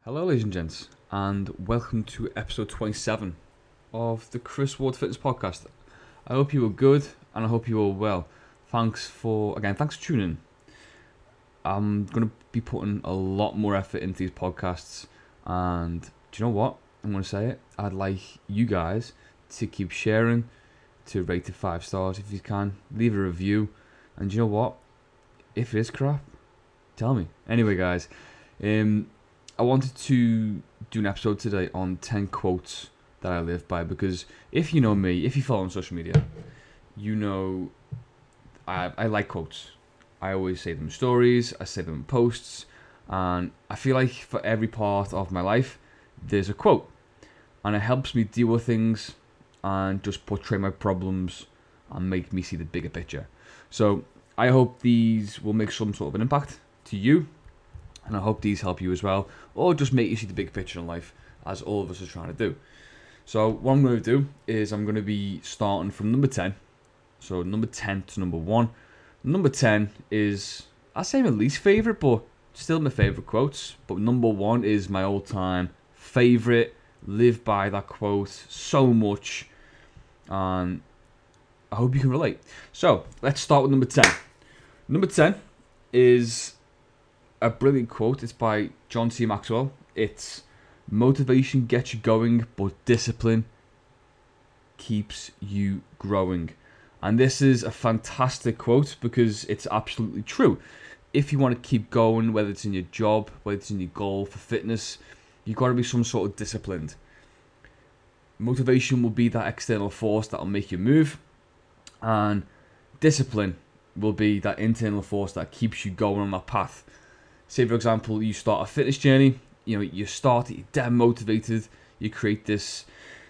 Hello, ladies and gents, and welcome to episode 27 of the Chris Ward Fitness Podcast. I hope you are good, and I hope you are well. Thanks for tuning in. I'm going to be putting a lot more effort into these podcasts, and do you know what? I'm going to say it. I'd like you guys to keep sharing, to rate it 5 stars if you can, leave a review, and do you know what? If it is crap, tell me. Anyway, guys, I wanted to do an episode today on 10 quotes that I live by, because if you know me, if you follow on social media, you know I like quotes. I always say them in stories, I say them in posts, and I feel like for every part of my life, there's a quote. And it helps me deal with things and just portray my problems and make me see the bigger picture. So I hope these will make some sort of an impact to you, and I hope these help you as well, or just make you see the big picture in life, as all of us are trying to do. So what I'm going to do is I'm going to be starting from number 10. So number 10 to number 1. Number 10 is, I say my least favourite, but still my favourite quotes. But number 1 is my all-time favourite. Live by that quote so much, and I hope you can relate. So let's start with number 10. Number 10 is a brilliant quote. It's by John C. Maxwell. It's, motivation gets you going, but discipline keeps you growing. And this is a fantastic quote because it's absolutely true. If you want to keep going, whether it's in your job, whether it's in your goal for fitness, you've got to be some sort of disciplined. Motivation will be that external force that will make you move, and discipline will be that internal force that keeps you going on that path. Say, for example, you start a fitness journey, you start, you're dead motivated, you create this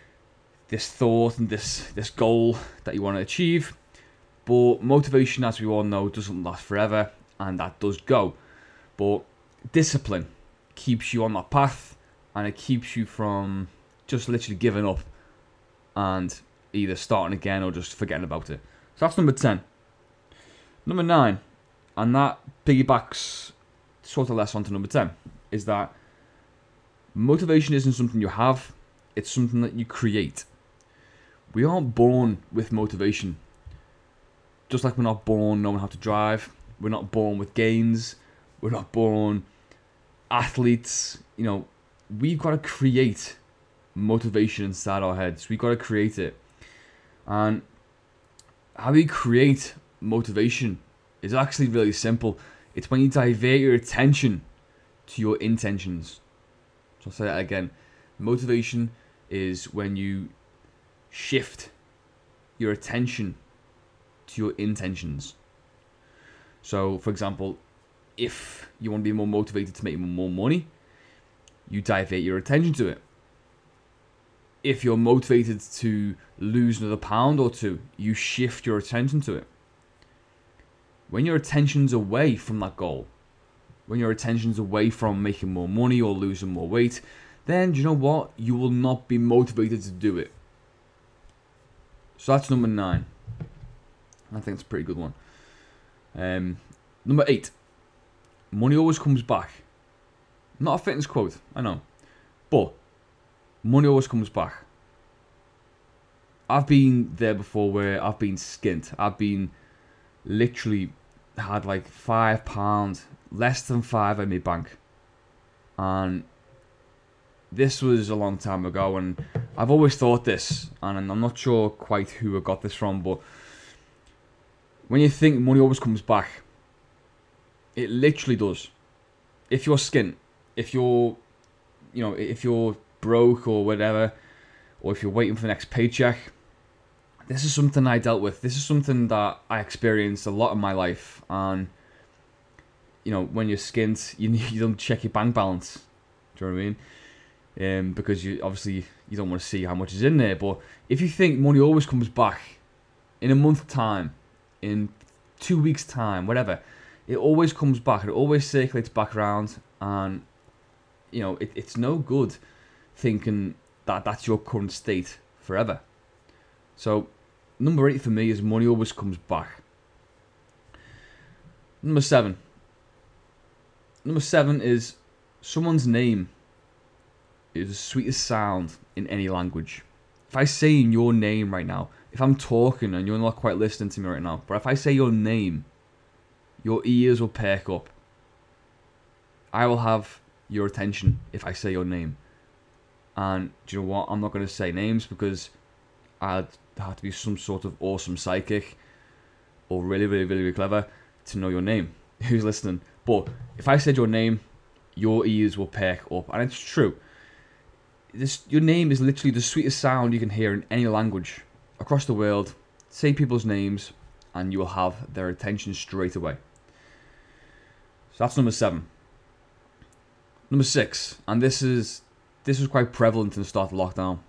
thought and this goal that you want to achieve, but motivation, as we all know, doesn't last forever, and that does go. But discipline keeps you on that path, and it keeps you from just literally giving up and either starting again or just forgetting about it. So that's number 10. Number 9, and that piggybacks sort of less onto number 10, is that motivation isn't something you have, it's something that you create. We aren't born with motivation. Just like we're not born knowing how to drive, we're not born with gains, we're not born athletes. We've got to create motivation inside our heads. We've got to create it. And how we create motivation is actually really simple. It's when you divert your attention to your intentions. So I'll say that again. Motivation is when you shift your attention to your intentions. So, for example, if you want to be more motivated to make more money, you divert your attention to it. If you're motivated to lose another pound or two, you shift your attention to it. When your attention's away from that goal, when your attention's away from making more money or losing more weight, then do you know what? You will not be motivated to do it. So that's number 9. I think it's a pretty good one. Number 8. Money always comes back. Not a fitness quote, I know. But money always comes back. I've been there before where I've been skint. I've been literally had like £5, less than 5 in my bank. And this was a long time ago, and I've always thought this, and I'm not sure quite who I got this from, but when you think money always comes back, it literally does. If you're skint, if you're broke or whatever, or if you're waiting for the next paycheck, this is something I dealt with. This is something that I experienced a lot in my life. And when you're skint, you don't check your bank balance. Do you know what I mean? Because you don't want to see how much is in there. But if you think money always comes back in a month's time, in 2 weeks' time, whatever, it always comes back. It always circulates back around, and it's no good thinking that that's your current state forever. So number 8 for me is money always comes back. Number 7 is someone's name is the sweetest sound in any language. If I say your name right now, if I'm talking and you're not quite listening to me right now, but if I say your name, your ears will perk up. I will have your attention if I say your name. And do you know what? I'm not going to say names because I'd have to be some sort of awesome psychic or really, really, really, really clever to know your name. Who's listening? But if I said your name, your ears will perk up. And it's true. Your name is literally the sweetest sound you can hear in any language across the world. Say people's names and you will have their attention straight away. So that's number 7. Number 6, and this was quite prevalent in the start of lockdown.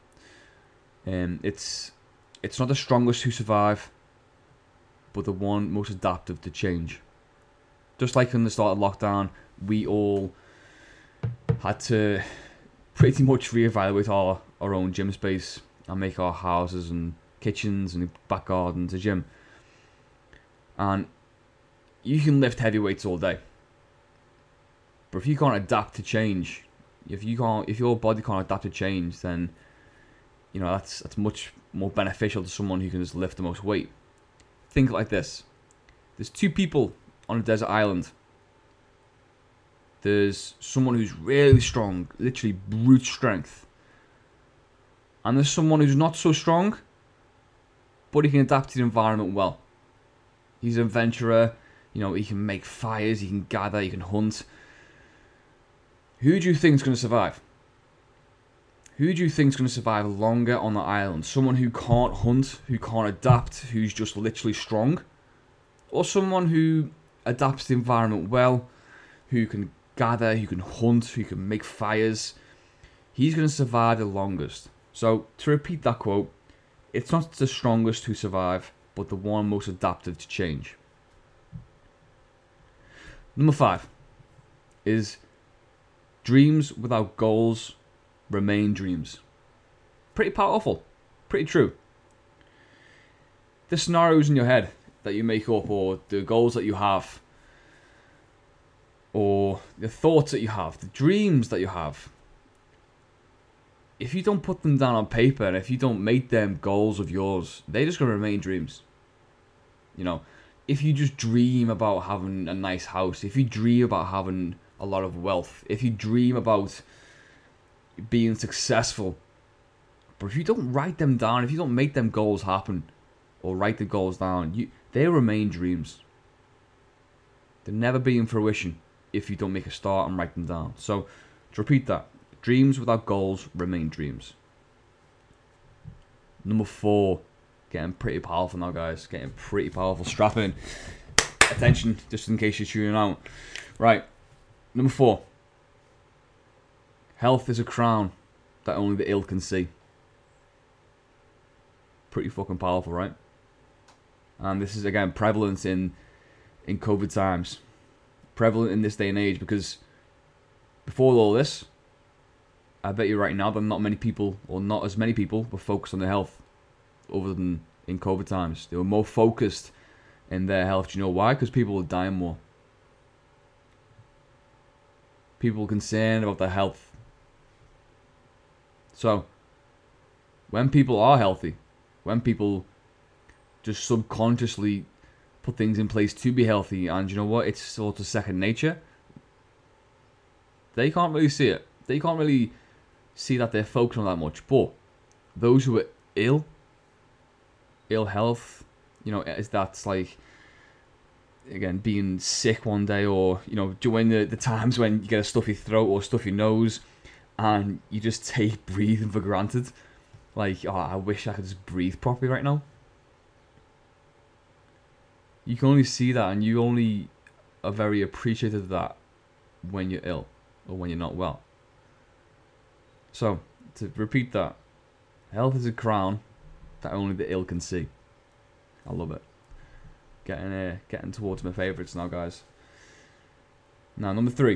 It's not the strongest who survive, but the one most adaptive to change. Just like in the start of lockdown, we all had to pretty much reevaluate our own gym space and make our houses and kitchens and back gardens a gym. And you can lift heavy weights all day, but if you can't adapt to change, if your body can't adapt to change, then that's much more beneficial to someone who can just lift the most weight. Think like this: there's 2 people on a desert island. There's someone who's really strong, literally brute strength, and there's someone who's not so strong, but he can adapt to the environment well. He's an adventurer. He can make fires, he can gather, he can hunt. Who do you think is going to survive? Who do you think is going to survive longer on the island? Someone who can't hunt, who can't adapt, who's just literally strong? Or someone who adapts to the environment well, who can gather, who can hunt, who can make fires? He's going to survive the longest. So, to repeat that quote, it's not the strongest who survive, but the one most adaptive to change. Number 5 is dreams without goals remain dreams. Pretty powerful. Pretty true. The scenarios in your head that you make up, or the goals that you have, or the thoughts that you have, the dreams that you have, if you don't put them down on paper and if you don't make them goals of yours, they're just going to remain dreams. If you just dream about having a nice house, if you dream about having a lot of wealth, if you dream about being successful, but if you don't write them down, if you don't make them goals happen, or write the goals down, they remain dreams. They'll never be in fruition if you don't make a start and write them down. So, to repeat that, dreams without goals remain dreams. Number 4, getting pretty powerful now, guys. Getting pretty powerful. Strap in. Attention, just in case you're tuning out. Right, number 4. Health is a crown that only the ill can see. Pretty fucking powerful, right? And this is, again, prevalent in COVID times. Prevalent in this day and age, because before all this, I bet you right now that not many people, or not as many people, were focused on their health other than in COVID times. They were more focused in their health. Do you know why? Because people were dying more. People were concerned about their health. So, when people are healthy, when people just subconsciously put things in place to be healthy, and you know what, it's sort of second nature, they can't really see it. They can't really see that they're focused on that much. But those who are ill health, that's like, again, being sick one day, or during the times when you get a stuffy throat or stuffy nose and you just take breathing for granted, like, I wish I could just breathe properly right now. You can only see that, and you only are very appreciative of that when you're ill or when you're not well. So, to repeat that, health is a crown that only the ill can see. I love it. Getting towards my favourites now, guys. Now, number 3.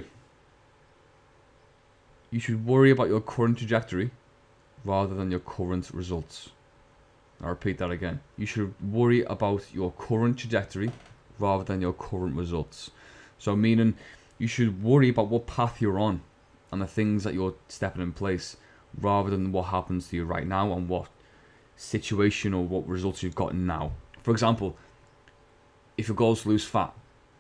You should worry about your current trajectory rather than your current results. I'll repeat that again. You should worry about your current trajectory rather than your current results. So, meaning, you should worry about what path you're on and the things that you're stepping in place, rather than what happens to you right now and what situation or what results you've gotten now. For example, if your goal is to lose fat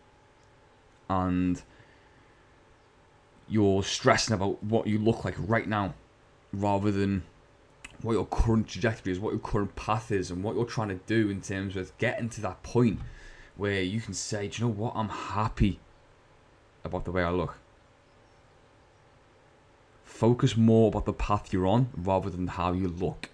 and you're stressing about what you look like right now rather than what your current trajectory is, what your current path is, and what you're trying to do in terms of getting to that point where you can say, do you know what, I'm happy about the way I look. Focus more about the path you're on rather than how you look.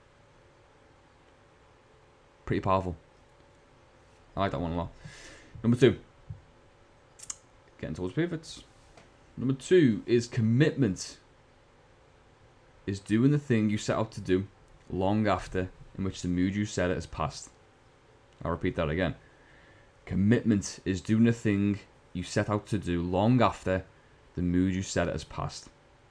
Pretty powerful. I like that one a lot. Number 2. Getting towards pivots. Number 2 is commitment. Is doing the thing you set out to do long after in which the mood you set it has passed. I'll repeat that again. Commitment is doing the thing you set out to do long after the mood you set it has passed.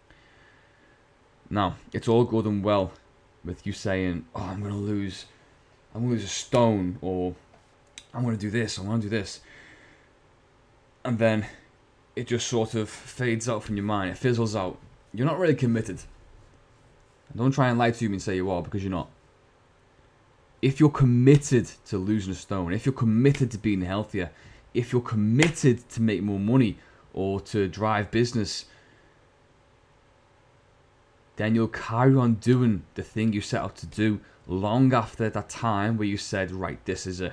Now, it's all good and well with you saying, oh, I'm going to lose a stone, or I'm going to do this, I'm going to do this. And then it just sort of fades out from your mind. It fizzles out. You're not really committed. Don't try and lie to me and say you are, because you're not. If you're committed to losing a stone, if you're committed to being healthier, if you're committed to make more money or to drive business, then you'll carry on doing the thing you set out to do long after that time where you said, right, this is it.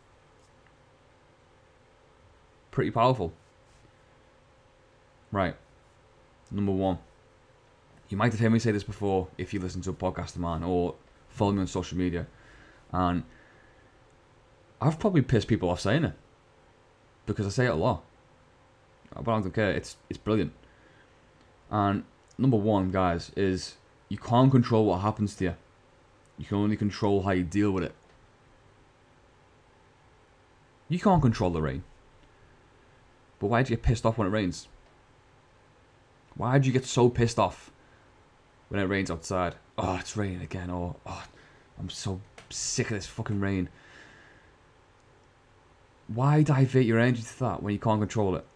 Pretty powerful. Right. Number 1. You might have heard me say this before if you listen to a podcast of mine or follow me on social media. And I've probably pissed people off saying it, because I say it a lot. But I don't care. It's brilliant. And number 1, guys, is you can't control what happens to you. You can only control how you deal with it. You can't control the rain. But why do you get pissed off when it rains? Why do you get so pissed off when it rains outside? Oh, it's raining again. Or, oh, I'm so sick of this fucking rain. Why divert your energy to that when you can't control it?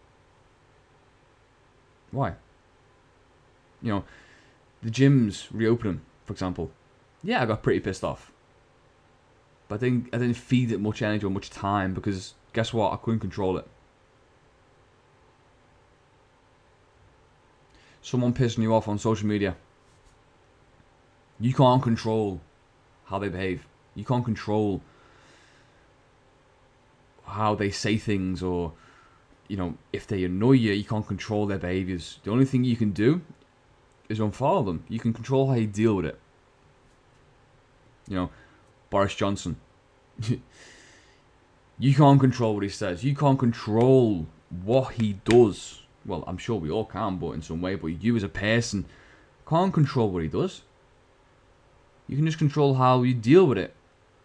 Why? You know, the gym's reopening, for example. Yeah, I got pretty pissed off. But I didn't feed it much energy or much time, because guess what? I couldn't control it. Someone pissing you off on social media. You can't control how they behave. You can't control how they say things, or, you know, if they annoy you, you can't control their behaviours. The only thing you can do is unfollow them. You can control how you deal with it. You know, Boris Johnson. You can't control what he says. You can't control what he does. Well, I'm sure we all can, but in some way. But you as a person can't control what he does. You can just control how you deal with it.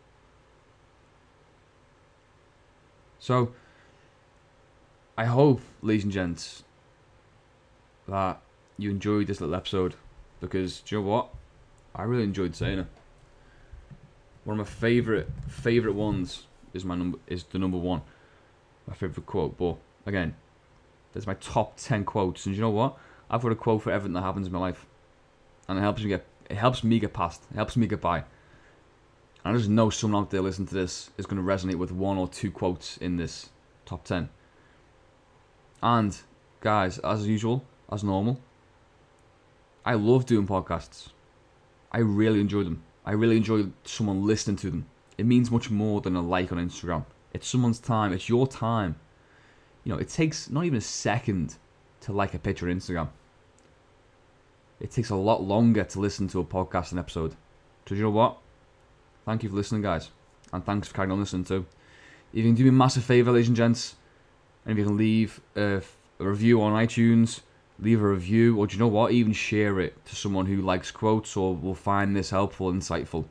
So, I hope, ladies and gents, that you enjoyed this little episode, because do you know what? I really enjoyed saying it. One of my favourite ones is the number 1. My favourite quote. But again, that's my top 10 quotes. And you know what? I've got a quote for everything that happens in my life, and it helps me get past. It helps me get by. And I just know someone out there listening to this is going to resonate with 1 or 2 quotes in this top 10. And guys, as usual, as normal, I love doing podcasts. I really enjoy them. I really enjoy someone listening to them. It means much more than a like on Instagram. It's someone's time. It's your time. You know, it takes not even a second to like a picture on Instagram. It takes a lot longer to listen to a podcast, an episode. So you know what? Thank you for listening, guys. And thanks for carrying on listening too. If you can do me a massive favour, ladies and gents, and if you can leave a review on iTunes, leave a review, or do you know what? Even share it to someone who likes quotes or will find this helpful, insightful.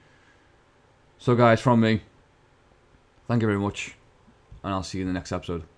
So guys, from me, thank you very much, and I'll see you in the next episode.